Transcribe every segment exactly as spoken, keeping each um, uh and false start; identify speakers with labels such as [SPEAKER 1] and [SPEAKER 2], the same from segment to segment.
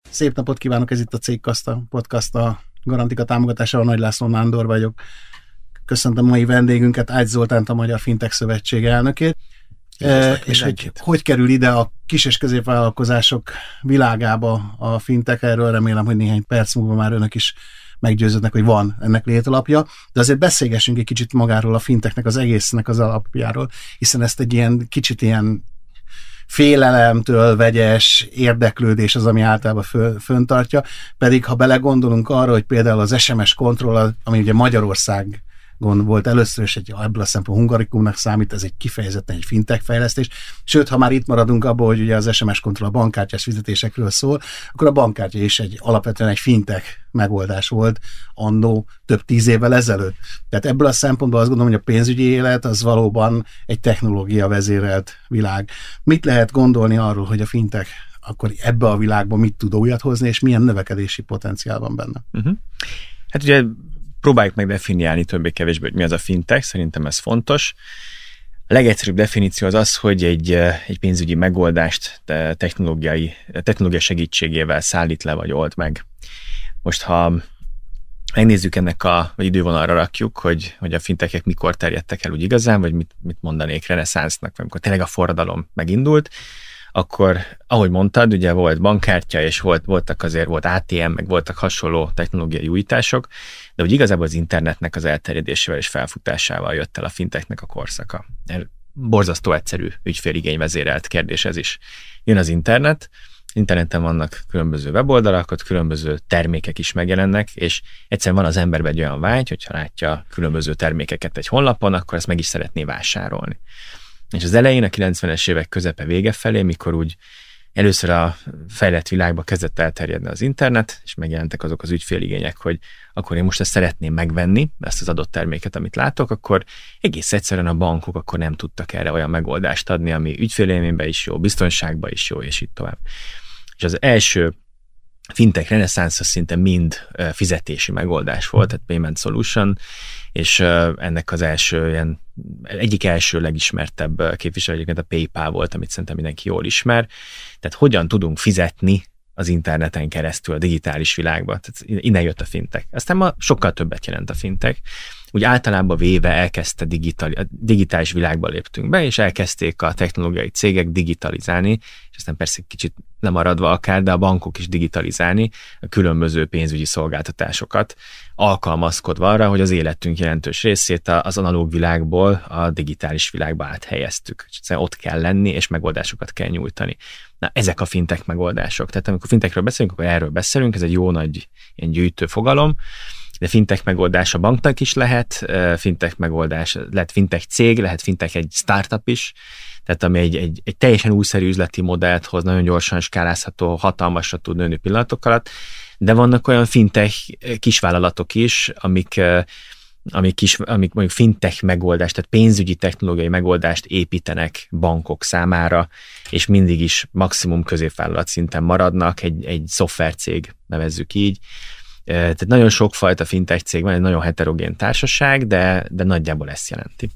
[SPEAKER 1] Szép napot kívánok, ez itt a Cégkaszta Podcast, a Garantika támogatásával. Nagy László Nándor vagyok. Köszöntöm mai vendégünket, Ács Zoltánt, a Magyar Fintech Szövetség elnökét. E, és hogy, hogy kerül ide a kis- és középvállalkozások világába a fintech, erről remélem, hogy néhány perc múlva már önök is meggyőződnek, hogy van ennek létalapja, de azért beszélgessünk egy kicsit magáról a fintechnek, az egésznek az alapjáról, hiszen ezt egy ilyen kicsit ilyen félelemtől vegyes érdeklődés az, ami általában fö, föntartja, pedig ha belegondolunk arra, hogy például az es em es kontroll, ami ugye Magyarország volt először, és egy, ebből a szempontból Hungarikumnak számít, ez egy kifejezetten egy fintech fejlesztés. Sőt, ha már itt maradunk abból, hogy ugye az es em es kontroll a bankkártyás fizetésekről szól, akkor a bankkártya is egy alapvetően egy fintech megoldás volt annó több tíz évvel ezelőtt. Tehát ebből a szempontból azt gondolom, hogy a pénzügyi élet az valóban egy technológia vezérelt világ. Mit lehet gondolni arról, hogy a fintech akkor ebbe a világban mit tud újat hozni, és milyen növekedési potenciál van benne?
[SPEAKER 2] Uh-huh. Hát ugye próbáljuk meg definiálni többé-kevésbé, hogy mi az a fintech, szerintem ez fontos. A legegyszerűbb definíció az az, hogy egy, egy pénzügyi megoldást technológiai, technológia segítségével szállít le, vagy old meg. Most, ha megnézzük ennek a, vagy idővonalra rakjuk, hogy, hogy a fintechek mikor terjedtek el úgy igazán, vagy mit, mit mondanék reneszánsznak, vagy amikor tényleg a forradalom megindult, akkor, ahogy mondtad, ugye volt bankkártya, és volt, voltak azért, volt á té em, meg voltak hasonló technológiai újítások, de úgy igazából az internetnek az elterjedésével és felfutásával jött el a fintechnek a korszaka. Borzasztó egyszerű ügyféligényvezérelt kérdés ez is. Jön az internet, interneten vannak különböző weboldalak, ott különböző termékek is megjelennek, és egyszerűen van az emberben egy olyan vágy, hogyha látja különböző termékeket egy honlapon, akkor ezt meg is szeretné vásárolni. És az elején, a kilencvenes évek közepe vége felé, mikor úgy először a fejlett világba kezdett elterjedni az internet, és megjelentek azok az ügyféligények, hogy akkor én most ezt szeretném megvenni, ezt az adott terméket, amit látok, akkor egész egyszerűen a bankok akkor nem tudtak erre olyan megoldást adni, ami ügyfélélményben is jó, biztonságban is jó, és így tovább. És az első fintech reneszánsz az szinte mind fizetési megoldás volt, tehát payment solution, és ennek az első, ilyen, egyik első legismertebb képviselőként a PayPal volt, amit szerintem mindenki jól ismer. Tehát hogyan tudunk fizetni az interneten keresztül a digitális világban. Tehát innen jött a fintech. Aztán ma sokkal többet jelent a fintech. Úgy általában véve elkezdte digitali, a digitális világba léptünk be, és elkezdték a technológiai cégek digitalizálni, és aztán persze kicsit lemaradva akár, de a bankok is digitalizálni a különböző pénzügyi szolgáltatásokat, alkalmazkodva arra, hogy az életünk jelentős részét az analóg világból a digitális világba áthelyeztük. És ott kell lenni, és megoldásokat kell nyújtani. Na, ezek a fintech megoldások. Tehát amikor fintechről beszélünk, akkor erről beszélünk, ez egy jó nagy ilyen gyűjtő fogalom, de fintech megoldás a banknak is lehet, fintech megoldás, lehet fintech cég, lehet fintech egy startup is, tehát ami egy, egy, egy teljesen újszerű üzleti modellt hoz, nagyon gyorsan skálázható, hatalmasra tud nőni pillanatok alatt, de vannak olyan fintech kisvállalatok is, amik, amik, kis, amik mondjuk fintech megoldást, tehát pénzügyi technológiai megoldást építenek bankok számára, és mindig is maximum középvállalat szinten maradnak, egy, egy szoftvercég, nevezzük így. Tehát nagyon sokfajta fintech cég van, egy nagyon heterogén társaság, de, de nagyjából ezt jelenti.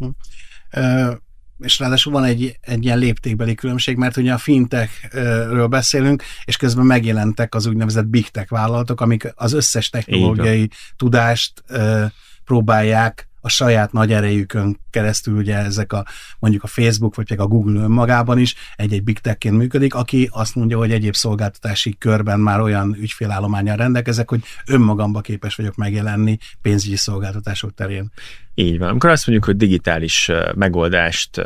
[SPEAKER 1] Ö, és ráadásul van egy, egy ilyen léptékbeli különbség, mert ugye a fintechről beszélünk, és közben megjelentek az úgynevezett big tech vállalatok, amik az összes technológiai tudást ö, próbálják a saját nagy erejükön keresztül, ugye ezek a mondjuk a Facebook, vagy pedig a Google önmagában is egy-egy big techként működik, aki azt mondja, hogy egyéb szolgáltatási körben már olyan ügyfélállománnyal rendelkezek, hogy önmagamba képes vagyok megjelenni pénzügyi szolgáltatások terén.
[SPEAKER 2] Így van. Amikor azt mondjuk, hogy digitális megoldást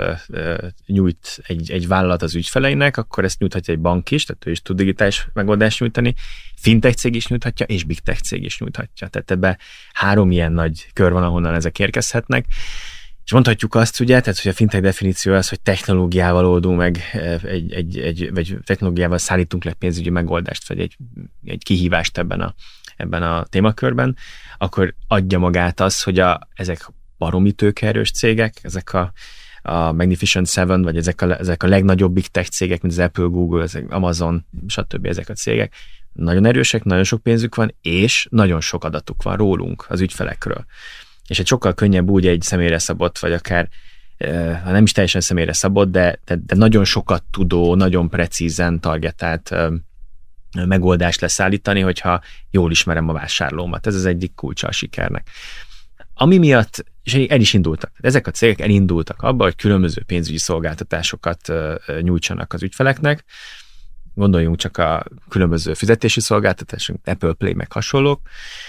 [SPEAKER 2] nyújt egy, egy vállalat az ügyfeleinek, akkor ezt nyújthatja egy bank is, tehát ő is tud digitális megoldást nyújtani, fintech cég is nyújthatja, és big tech cég is nyújthatja. Tehát ebben három ilyen nagy kör van, ahonnan ezek érkezhetnek. És mondhatjuk azt, ugye, tehát, hogy a fintech definíció az, hogy technológiával oldunk meg, egy, egy, egy, vagy technológiával szállítunk le pénzügyi megoldást, vagy egy, egy kihívást ebben a, ebben a témakörben, akkor adja magát az, hogy a, ezek baromi tőkeerős cégek, ezek a, a Magnificent Seven, vagy ezek a, ezek a legnagyobb big tech cégek, mint az Apple, Google, ezek, Amazon, stb. Ezek a cégek, nagyon erősek, nagyon sok pénzük van, és nagyon sok adatuk van rólunk, az ügyfelekről. És egy sokkal könnyebb úgy egy személyre szabott, vagy akár, ha nem is teljesen személyre szabott, de, de, de nagyon sokat tudó, nagyon precízen targetált megoldást leszállítani, hogyha jól ismerem a vásárlómat. Ez az egyik kulcsa a sikernek. Ami miatt, és el is indultak, ezek a cégek elindultak abba, hogy különböző pénzügyi szolgáltatásokat nyújtsanak az ügyfeleknek. Gondoljunk csak a különböző fizetési szolgáltatások, Apple Play, meg hasonlók.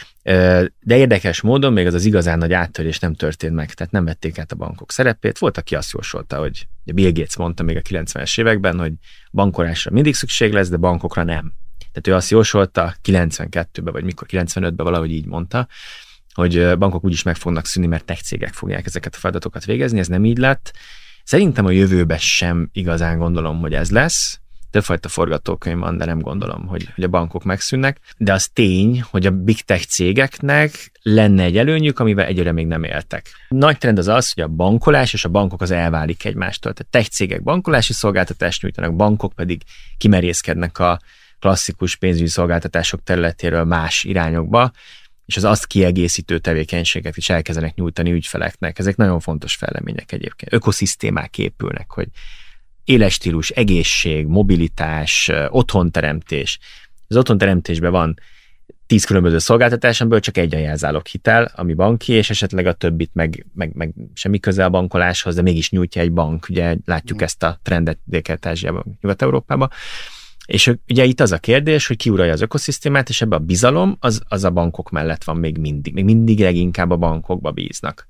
[SPEAKER 2] De érdekes módon még az az igazán nagy áttörés nem történt meg, tehát nem vették át a bankok szerepét. Volt, aki azt jósolta, hogy Bill Gates mondta még a kilencvenes években, hogy bankolásra mindig szükség lesz, de bankokra nem. Tehát ő azt jósolta kilencvenkettőben, vagy mikor kilencvenötben valahogy így mondta, hogy bankok úgyis meg fognak szűnni, mert tech cégek fogják ezeket a feladatokat végezni, ez nem így lett. Szerintem a jövőben sem igazán gondolom, hogy ez lesz. Többfajta forgatókönyv van, de nem gondolom, hogy, hogy a bankok megszűnnek. De az tény, hogy a big tech cégeknek lenne egy előnyük, amivel egyre még nem éltek. Nagy trend az az, hogy a bankolás és a bankok az elválik egymástól. Tehát tech cégek bankolási szolgáltatást nyújtanak, bankok pedig kimerészkednek a klasszikus pénzügyi szolgáltatások területéről más irányokba, és az azt kiegészítő tevékenységet is elkezdenek nyújtani ügyfeleknek. Ezek nagyon fontos fejlemények egyébként. Ökoszisztémák épülnek, hogy életstílus, egészség, mobilitás, otthonteremtés. Az otthonteremtésben van tíz különböző szolgáltatás, amiből csak egy a jelzálog hitel, ami banki, és esetleg a többit meg, meg, meg semmi köze a bankoláshoz, de mégis nyújtja egy bank. Ugye látjuk mm. ezt a trendet Dél-Kelet-Ázsiában, Nyugat-Európában. És ugye itt az a kérdés, hogy ki uralja az ökoszisztémát, és ebbe a bizalom az, az a bankok mellett van még mindig. Még mindig leginkább a bankokba bíznak.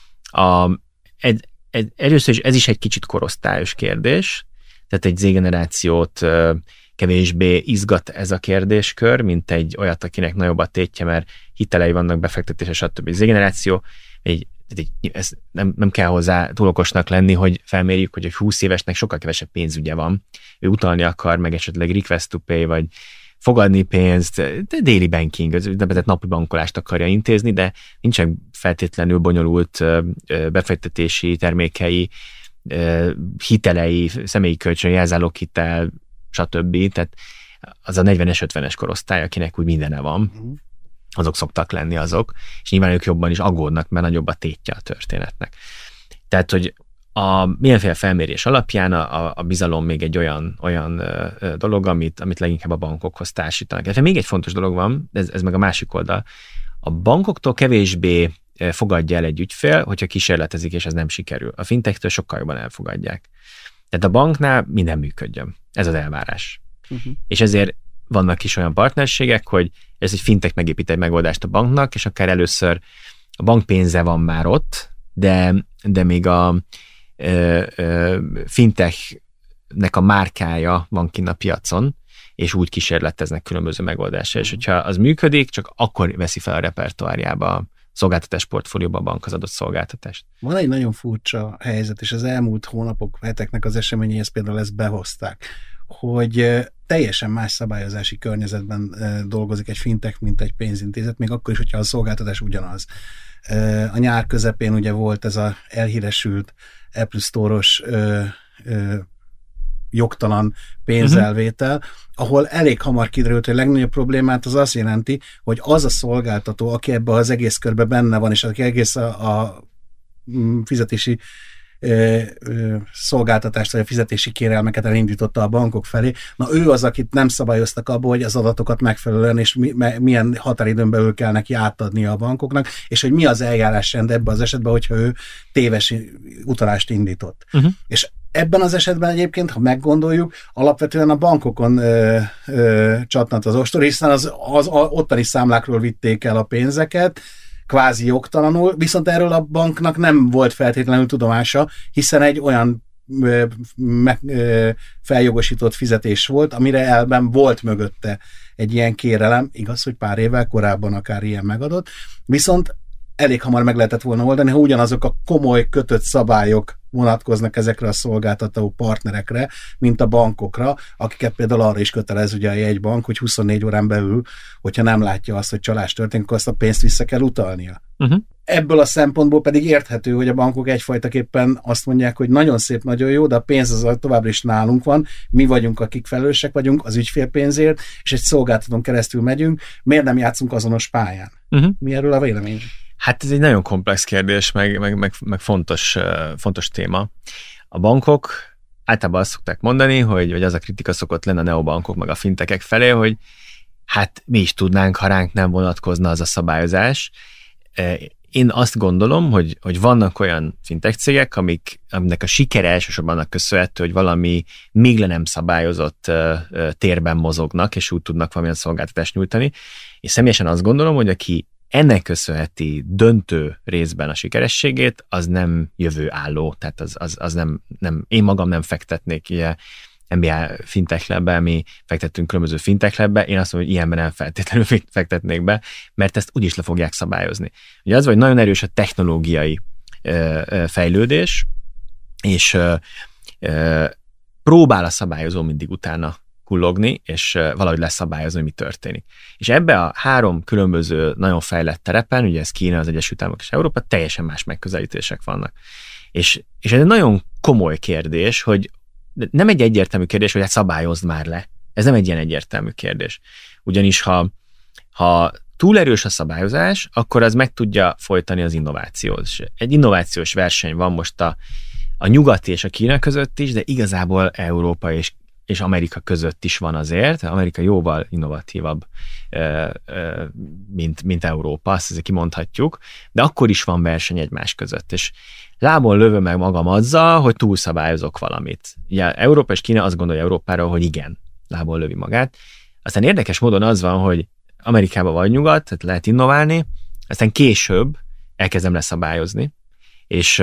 [SPEAKER 2] A, egy, egy, először is ez is egy kicsit korosztályos kérdés, tehát egy Z-generációt kevésbé izgat ez a kérdéskör, mint egy olyat, akinek nagyobb a tétje, mert hitelei vannak, befektetése, stb. Z-generáció, egy, egy, ez nem, nem kell hozzá túl okosnak lenni, hogy felmérjük, hogy egy húsz évesnek sokkal kevesebb pénzügye van. Ő utalni akar, meg esetleg request to pay, vagy fogadni pénzt, de daily banking, tehát napi bankolást akarja intézni, de nincsen feltétlenül bonyolult befektetési termékei, hitelei, személyi kölcsön, jelzáloghitel, stb. Tehát az a negyvenes, ötvenes korosztály, akinek úgy mindene van, azok szoktak lenni azok, és nyilván ők jobban is aggódnak, mert nagyobb a tétje a történetnek. Tehát, hogy a milyenféle felmérés alapján a, a bizalom még egy olyan, olyan ö, dolog, amit, amit leginkább a bankokhoz társítanak. Tehát még egy fontos dolog van, ez, ez meg a másik oldal. A bankoktól kevésbé fogadja el egy ügyfél, hogyha kísérletezik, és ez nem sikerül. A fintechtől sokkal jobban elfogadják. Tehát a banknál minden működjön. Ez az elvárás. Uh-huh. És ezért vannak is olyan partnerségek, hogy ez egy fintech megépít egy megoldást a banknak, és akár először a bank pénze van már ott, de, de még a ö, ö, fintechnek a márkája van kint a piacon, és úgy kísérleteznek különböző megoldásra. És hogyha az működik, csak akkor veszi fel a repertoárjába a szolgáltatás portfólióba a bank az adott szolgáltatást.
[SPEAKER 1] Van egy nagyon furcsa helyzet, és az elmúlt hónapok, heteknek az eseményeihez például ezt behozták, hogy teljesen más szabályozási környezetben dolgozik egy fintech, mint egy pénzintézet, még akkor is, hogyha a szolgáltatás ugyanaz. A nyár közepén ugye volt ez a elhíresült Apple Store-os ö, ö, jogtalan pénzelvétel, uh-huh. ahol elég hamar kiderült, hogy a legnagyobb problémát az azt jelenti, hogy az a szolgáltató, aki ebben az egész körben benne van, és aki egész a, a fizetési ö, ö, szolgáltatást, vagy a fizetési kérelmeket elindította a bankok felé, na ő az, akit nem szabályoztak abból, hogy az adatokat megfelelően, és mi, milyen határidőn belül kell neki átadnia a bankoknak, és hogy mi az eljárásrend ebben az esetben, hogyha ő téves utalást indított. Uh-huh. És ebben az esetben egyébként, ha meggondoljuk, alapvetően a bankokon ö, ö, csattant az ostor, hiszen az, az a, ottani számlákról vitték el a pénzeket, kvázi jogtalanul, viszont erről a banknak nem volt feltétlenül tudomása, hiszen egy olyan ö, me, ö, feljogosított fizetés volt, amire elben volt mögötte egy ilyen kérelem, igaz, hogy pár évvel korábban akár ilyen megadott, viszont elég hamar meg lehetett volna oldani, ha ugyanazok a komoly kötött szabályok vonatkoznak ezekre a szolgáltató partnerekre, mint a bankokra, akiket például arra is kötelez ugye a jegybank, hogy huszonnégy órán belül, hogyha nem látja azt, hogy csalás történik, akkor azt a pénzt vissza kell utalnia. Uh-huh. Ebből a szempontból pedig érthető, hogy a bankok egyfajtaképpen azt mondják, hogy nagyon szép, nagyon jó, de a pénz az továbbra is nálunk van, mi vagyunk, akik felelősek vagyunk az ügyfélpénzért, és egy szolgáltatón keresztül megyünk, miért nem játszunk azonos pályán? Uh-huh. Mi erről a vélemény?
[SPEAKER 2] Hát ez egy nagyon komplex kérdés, meg, meg, meg, meg fontos, fontos téma. A bankok általában azt szokták mondani, hogy, hogy az a kritika szokott lenne a neobankok meg a fintekek felé, hogy hát mi is tudnánk, ha ránk nem vonatkozna az a szabályozás. Én azt gondolom, hogy, hogy vannak olyan fintech cégek, amik, aminek a sikere elsősorban annak köszönhető, hogy valami még le nem szabályozott térben mozognak, és úgy tudnak valamilyen szolgáltatást nyújtani. És személyesen azt gondolom, hogy aki ennek köszönheti döntő részben a sikerességét, az nem jövőálló, tehát az, az, az nem, nem, én magam nem fektetnék, ugye en bé á Fintech Labbe, mi fektettünk különböző Fintech Labbe, én azt mondom, hogy ilyenben nem feltétlenül fektetnék be, mert ezt úgyis le fogják szabályozni. Ugye az, hogy nagyon erős a technológiai ö, ö, fejlődés, és ö, ö, próbál a szabályozó mindig utána kullogni, és ö, valahogy leszabályozni, mi történik. És ebbe a három különböző nagyon fejlett terepen, ugye ez Kína, az Egyesült Államok és Európa, teljesen más megközelítések vannak. És, és ez egy nagyon komoly kérdés, hogy nem egy egyértelmű kérdés, hogy hát szabályozd már le. Ez nem egy ilyen egyértelmű kérdés. Ugyanis ha, ha túl erős a szabályozás, akkor az meg tudja folytani az innovációt. Egy innovációs verseny van most a, a nyugat és a Kína között is, de igazából Európa és, és Amerika között is van azért. Amerika jóval innovatívabb, mint, mint Európa, azt azért kimondhatjuk, de akkor is van verseny egymás között. És lábon lövöm meg magam azzal, hogy túlszabályozok valamit. Ugye Európa és Kína azt gondolja Európáról, hogy igen, lábon lövi magát. Aztán érdekes módon az van, hogy Amerikában vagy nyugat, tehát lehet innoválni, aztán később elkezdem leszabályozni, és,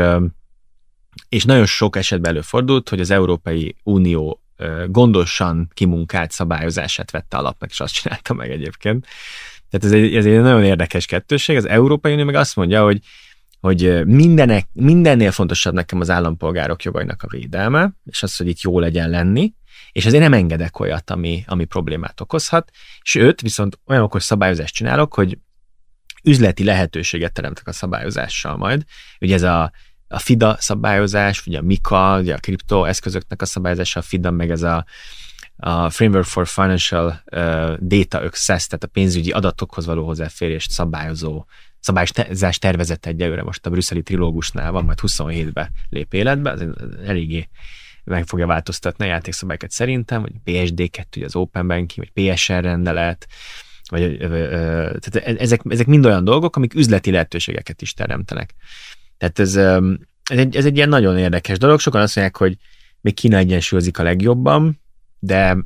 [SPEAKER 2] és nagyon sok esetben előfordult, hogy az Európai Unió gondosan kimunkált szabályozását vette alapnak, és azt csinálta meg egyébként. Tehát ez egy, ez egy nagyon érdekes kettőség. Az Európai Unió meg azt mondja, hogy hogy mindenek, mindennél fontosabb nekem az állampolgárok jogainak a védelme, és az, hogy itt jó legyen lenni, és azért nem engedek olyat, ami, ami problémát okozhat, sőt, viszont olyan okos szabályozást csinálok, hogy üzleti lehetőséget teremtek a szabályozással majd. Ugye ez a, a FIDA szabályozás, ugye a MiCA, ugye a kriptoeszközöknek a szabályozása, a FIDA, meg ez a, a Framework for Financial uh, Data Access, tehát a pénzügyi adatokhoz való hozzáférést szabályozó szabályozás tervezet egyelőre most a brüsszeli trilógusnál van, majd huszonhétben lép életbe, ez eléggé meg fogja változtatni a játékszabályokat szerintem, vagy pé es dé kettő, az Open Banking, vagy pé es er rendelet, vagy ö, ö, tehát ezek, ezek mind olyan dolgok, amik üzleti lehetőségeket is teremtenek. Tehát ez, ez, egy, ez egy ilyen nagyon érdekes dolog. Sokan azt mondják, hogy még Kína egyensúlyozik a legjobban, de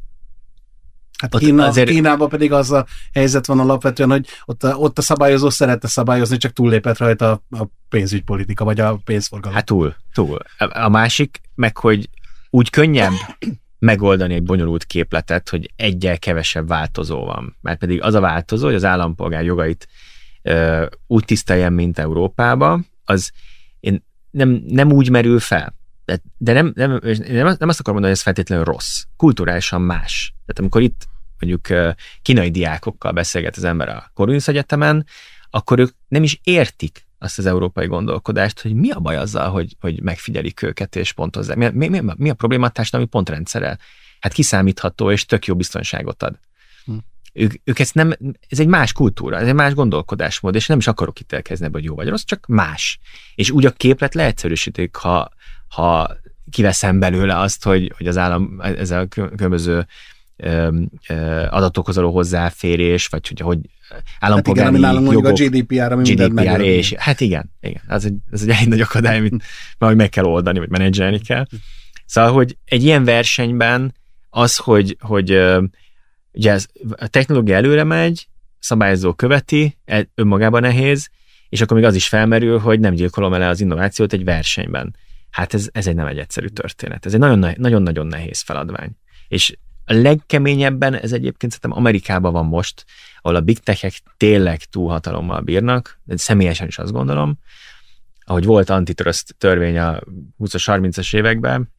[SPEAKER 1] Hát Kína, azért... Kínában pedig az a helyzet van alapvetően, hogy ott a, ott a szabályozó szerette szabályozni, csak túllépett rajta a, a pénzügypolitika, vagy a pénzforgalom.
[SPEAKER 2] Hát túl, túl. A másik meg, hogy úgy könnyebb megoldani egy bonyolult képletet, hogy egyel kevesebb változó van. Mert pedig az a változó, hogy az állampolgár jogait ö, úgy tiszteljen, mint Európában, az én nem, nem úgy merül fel. De, de nem, nem, nem, nem azt akarom mondani, hogy ez feltétlenül rossz. Kulturálisan más. Tehát amikor itt mondjuk kínai diákokkal beszélget az ember a Corvinus Egyetemen, akkor ők nem is értik azt az európai gondolkodást, hogy mi a baj azzal, hogy, hogy megfigyelik őket és pontozzák. Mi, mi, mi, mi a probléma a társadalmi pontrendszerrel? Hát kiszámítható és tök jó biztonságot ad. Hm. Ők, ők ezt nem, ez egy más kultúra, ez egy más gondolkodásmód, és nem is akarok itt elkezdeni, hogy jó vagy rossz, csak más. És úgy a képlet leegyszerűsítik, ha ha kiveszem belőle azt, hogy, hogy az állam ezzel a különböző ö, ö, adatokhoz való hozzáférés, vagy hogy, hogy állampolgári
[SPEAKER 1] hát igen,
[SPEAKER 2] jogok,
[SPEAKER 1] a gé dé pé er, ami
[SPEAKER 2] gé dé pé er és hát igen, igen, ez egy, ez egy elég nagy akadály, amit valahogy meg kell oldani, vagy menedzselni kell. Szóval, hogy egy ilyen versenyben az, hogy, hogy ugye ez, a technológia előre megy, szabályozó követi, önmagában nehéz, és akkor még az is felmerül, hogy nem gyilkolom el az innovációt egy versenyben. Hát ez, ez egy nem egy egyszerű történet. Ez egy nagyon-nagyon nehéz feladvány. És a legkeményebben ez egyébként szerintem Amerikában van most, ahol a big tech-ek tényleg túlhatalommal bírnak, de személyesen is azt gondolom, ahogy volt antitrust törvény a húszas, harmincas években,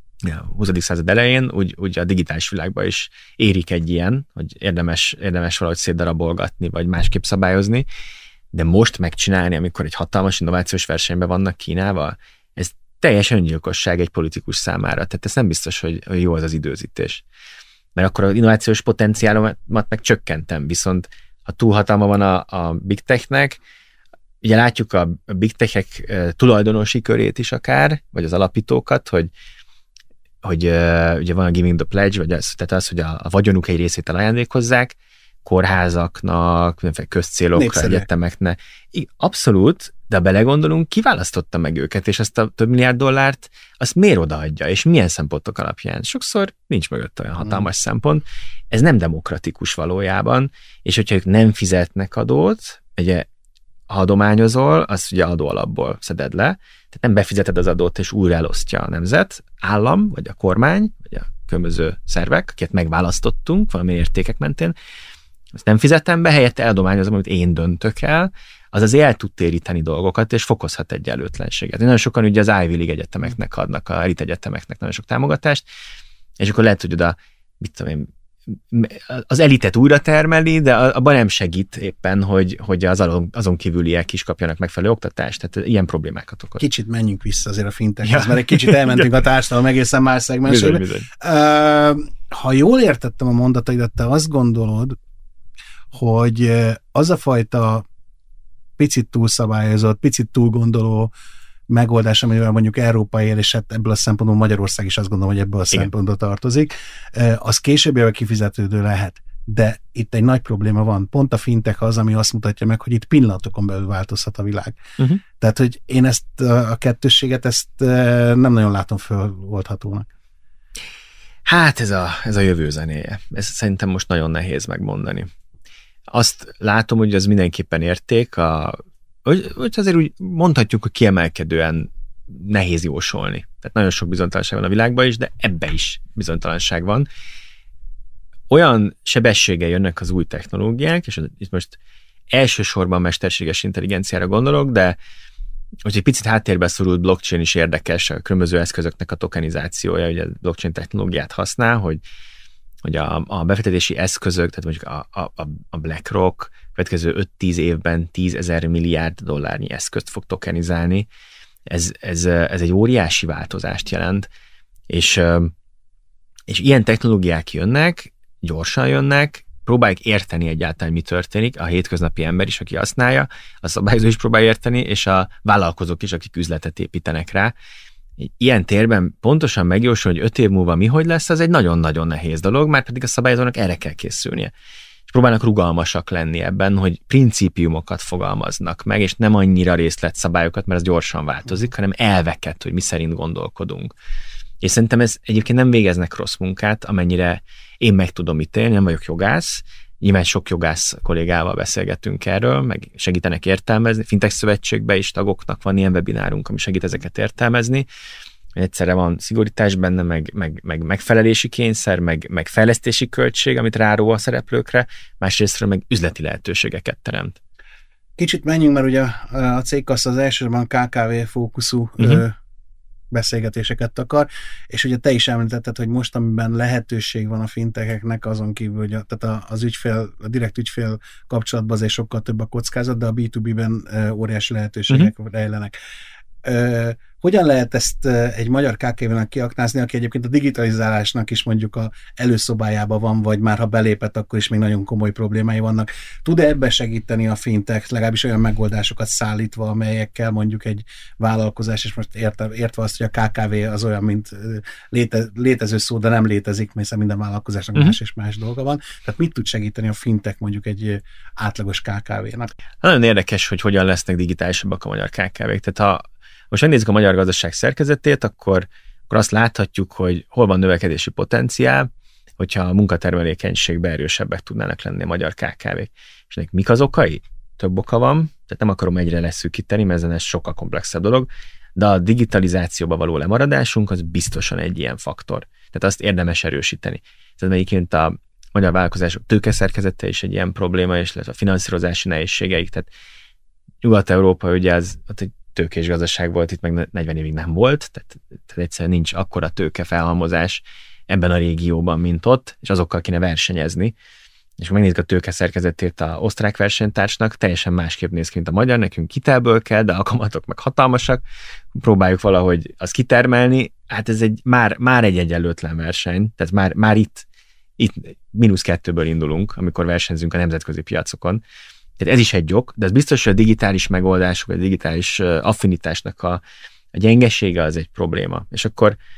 [SPEAKER 2] a huszadik század elején, úgy, úgy a digitális világban is érik egy ilyen, hogy érdemes, érdemes valahogy szétdarabolgatni, vagy másképp szabályozni, de most megcsinálni, amikor egy hatalmas innovációs versenyben vannak Kínával, ez teljes öngyilkosság egy politikus számára. Tehát ez nem biztos, hogy jó az az időzítés. Mert akkor az innovációs potenciálomat meg csökkentem, viszont ha túlhatalma van a, a big technek, ugye látjuk a big techek tulajdonosi körét is akár, vagy az alapítókat, hogy hogy uh, ugye van a Giving the Pledge, vagy az, tehát az, hogy a, a vagyonuk egy részét ajándékozzák, kórházaknak, közcélokra,
[SPEAKER 1] népszerű.
[SPEAKER 2] Egyetemeknek. Abszolút, de belegondolunk, kiválasztotta meg őket, és ezt a több milliárd dollárt, azt miért odaadja, és milyen szempontok alapján? Sokszor nincs mögött olyan hatalmas hmm. szempont. Ez nem demokratikus valójában, és hogyha ők nem fizetnek adót, ugye, ha adományozol, azt ugye adóalapból szeded le, tehát nem befizeted az adót, és újra elosztja a nemzet, állam, vagy a kormány, vagy a különböző szervek, akiket megválasztottunk valami értékek mentén, ezt nem fizettem be, helyette eldományozom, amit én döntök el, az azért el tud téríteni dolgokat, és fokozhat egyenlőtlenséget. Nagyon sokan ugye az Ivy League egyetemeknek adnak, a elit egyetemeknek nagyon sok támogatást, és akkor lehet, hogy oda, mit tudom én, az elitet újra termeli, de abban nem segít éppen, hogy, hogy az azon kívüliek is kapjanak megfelelő oktatást. Tehát ilyen problémákat okoz.
[SPEAKER 1] Kicsit menjünk vissza azért a fintechhez, ja. mert egy kicsit elmentünk a társadalom egészen más szegmensébe.
[SPEAKER 2] Bizony, bizony.
[SPEAKER 1] Uh, ha jól értettem a mondataidat, te azt gondolod, hogy az a fajta picit túlszabályozott, picit túlgondoló megoldás, amivel mondjuk Európa él, és hát ebből a szempontból Magyarország is azt gondolom, hogy ebből a szempontból tartozik, az később kifizetődő lehet. De itt egy nagy probléma van. Pont a fintech az, ami azt mutatja meg, hogy itt pillanatokon belül változhat a világ. Uh-huh. Tehát, hogy én ezt a kettősséget, ezt nem nagyon látom föloldhatónak.
[SPEAKER 2] Hát ez a, ez a jövő zenéje. Ez szerintem most nagyon nehéz megmondani. Azt látom, hogy ez mindenképpen érték, a, hogy, hogy azért úgy mondhatjuk, hogy kiemelkedően nehéz jósolni. Tehát nagyon sok bizonytalanság van a világban is, de ebbe is bizonytalanság van. Olyan sebességgel jönnek az új technológiák, és itt most elsősorban mesterséges intelligenciára gondolok, de hogy egy picit háttérbe szorult blockchain is érdekes, a különböző eszközöknek a tokenizációja, ugye a blockchain technológiát használ, hogy hogy a, a befektetési eszközök, tehát mondjuk a, a, a BlackRock következő öt-tíz évben tízezer milliárd dollárnyi eszközt fog tokenizálni. Ez, ez, ez egy óriási változást jelent, és, és ilyen technológiák jönnek, gyorsan jönnek, próbáljuk érteni egyáltalán, mi történik, a hétköznapi ember is, aki használja, a szabályozó is próbálja érteni, és a vállalkozók is, akik üzletet építenek rá. Ilyen térben pontosan megjósolni, hogy öt év múlva mi hogy lesz, az egy nagyon-nagyon nehéz dolog, már pedig a szabályozónak erre kell készülnie. És próbálnak rugalmasak lenni ebben, hogy principiumokat fogalmaznak meg, és nem annyira részletszabályokat, mert az gyorsan változik, hanem elveket, hogy mi szerint gondolkodunk. És szerintem ez egyébként nem végeznek rossz munkát, amennyire én meg tudom ítélni, nem vagyok jogász, nyilván sok jogász kollégával beszélgetünk erről, meg segítenek értelmezni. Fintech szövetségben is tagoknak van ilyen webinárunk, ami segít ezeket értelmezni. Egyszerre van szigorítás benne, meg, meg, meg megfelelési kényszer, meg, meg fejlesztési költség, amit ráró a szereplőkre, másrésztről meg üzleti lehetőségeket teremt.
[SPEAKER 1] Kicsit menjünk, mert ugye a Cégkassa az elsősorban ká ká vé fókuszú uh-huh. beszélgetéseket akar, és ugye te is említetted, hogy most, amiben lehetőség van a fintecheknek, azon kívül, hogy a, tehát az ügyfél, a direkt ügyfél kapcsolatban azért sokkal több a kockázat, de a bé kettő bé-ben óriási lehetőségek uh-huh. rejlenek. Uh, hogyan lehet ezt egy magyar ká ká vé-nek kiaknázni, aki egyébként a digitalizálásnak is mondjuk a előszobájában van, vagy már ha belépett, akkor is még nagyon komoly problémái vannak. Tud-e ebbe segíteni a fintech, legalábbis olyan megoldásokat szállítva, amelyekkel mondjuk egy vállalkozás, és most érte, értve azt, hogy a ká ká vé az olyan, mint léte, létező szó, de nem létezik, hiszen minden vállalkozásnak uh-huh. más és más dolga van. Tehát mit tud segíteni a fintech mondjuk egy átlagos ká ká vé-nak?
[SPEAKER 2] Nagyon érdekes, hogy hogyan lesznek digitálisabbak a magyar ká ká vé-k. Tehát ha most megnézzük a magyar gazdaság szerkezetét, akkor, akkor azt láthatjuk, hogy hol van növekedési potenciál, hogyha a munkatermelékenységben erősebbek tudnának lenni a magyar ká ká vé-k. És ennek mik az okai? Több oka van, tehát nem akarom egyre leszűkíteni, mert ez sokkal komplexebb dolog, de a digitalizációba való lemaradásunk az biztosan egy ilyen faktor. Tehát azt érdemes erősíteni. Tehát egyébként a magyar vállalkozások tőkeszerkezete is egy ilyen probléma, és a finanszírozási nehézségeik. Tehát Nyugat-Európa ugye az egy tőkés gazdaság volt, itt meg negyven évig nem volt, tehát, tehát egyszerűen nincs akkora tőkefelhalmozás ebben a régióban, mint ott, és azokkal kéne versenyezni. És ha megnézzük a tőkeszerkezetét a osztrák versenytársnak, teljesen másképp néz ki, mint a magyar, nekünk hitelből kell, de a kamatok meg hatalmasak, próbáljuk valahogy azt kitermelni, hát ez egy, már, már egy egyenlőtlen verseny, tehát már, már itt, itt mínusz kettőből indulunk, amikor versenyzünk a nemzetközi piacokon. Tehát ez is egy ok, de ez biztos, hogy a digitális megoldások, a digitális affinitásnak a, a gyengesége az egy probléma. És akkor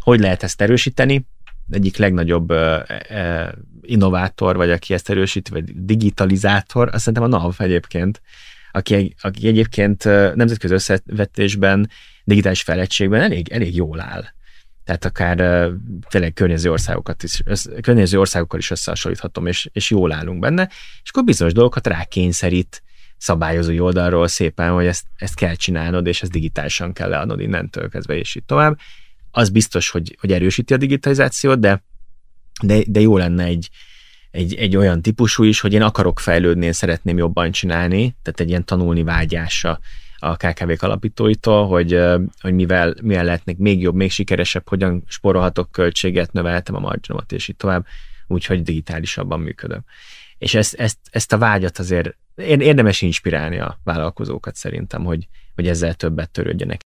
[SPEAKER 2] Hogy lehet ezt erősíteni? Egyik legnagyobb uh, uh, innovátor, vagy aki ezt erősíti, vagy digitalizátor, azt szerintem a NAV egyébként, aki, aki egyébként uh, nemzetközi összevetésben, digitális fejlettségben elég, elég jól áll. Tehát akár uh, tényleg környező országokat is, össz, környező országokkal is összehasonlíthatom, és, és jól állunk benne, és akkor bizonyos dolgokat rákényszerít szabályozói oldalról szépen, hogy ezt, ezt kell csinálnod, és ezt digitálisan kell leadnod innentől kezdve, és így tovább. Az biztos, hogy, hogy erősíti a digitalizációt, de, de, de jó lenne egy, egy, egy olyan típusú is, hogy én akarok fejlődni, én szeretném jobban csinálni, tehát egy ilyen tanulni vágyása a ká ká vé-k alapítóitól, hogy, hogy mivel, mivel lehetnék még jobb, még sikeresebb, hogyan spórolhatok költséget, növelhetem a marginomat, és így tovább, úgyhogy digitálisabban működöm. És ezt, ezt, ezt a vágyat azért érdemes inspirálni a vállalkozókat szerintem, hogy, hogy ezzel többet törődjenek.